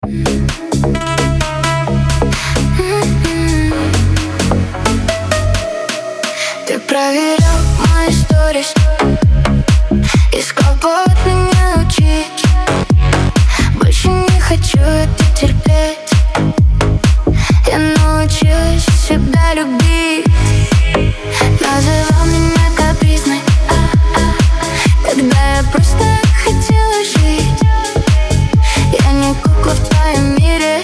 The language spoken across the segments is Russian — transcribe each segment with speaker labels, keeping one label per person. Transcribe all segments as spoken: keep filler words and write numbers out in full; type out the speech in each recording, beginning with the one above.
Speaker 1: Ты проверял мои сторис, искал повод меня учить. Больше не хочу это терпеть. Я научилась себя любить. Называл меня капризной, когда я просто хотела жить. Я не кукла в твоем мире.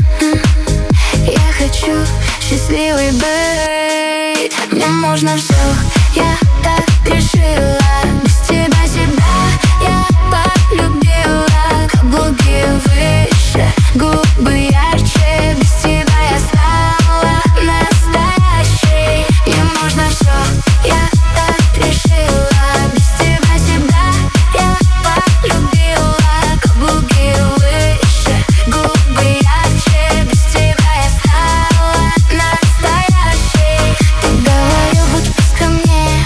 Speaker 1: Я хочу счастливый быть. Мне можно все, я так решила. Без тебя себя я полюбила. Каблуки выше, губы ярче. Без тебя я стала настоящей. Мне можно все, я так решила. Без тебя себя я полюбила. Каблуки выше, губы ярче. Без тебя я стала настоящей. Ты говорил, будь поскромнее,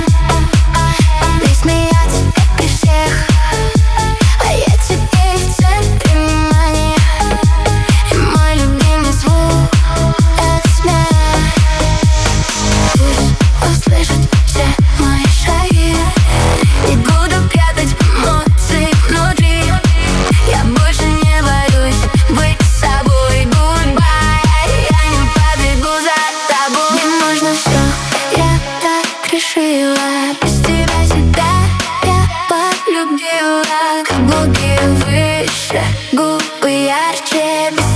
Speaker 1: не смеяться, как при всех. А я теперь в центре внимания, и мой любимый звук — это смех. Пусть услышат все мои шаги. Не буду прятать эмоции внутри. Я больше не боюсь быть собой. Goodbye, я не побегу за тобой. Мне можно все, я так решила. Без тебя себя я полюбила. Каблуки выше, губы ярче. Без